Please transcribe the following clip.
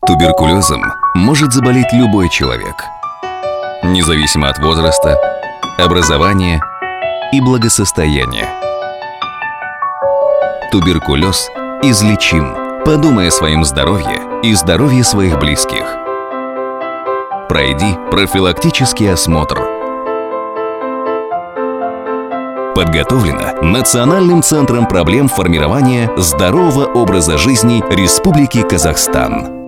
Туберкулезом может заболеть любой человек, независимо от возраста, образования и благосостояния. Туберкулез излечим. Подумай о своем здоровье и здоровье своих близких. Пройди профилактический осмотр. Подготовлено Национальным центром проблем формирования здорового образа жизни Республики Казахстан.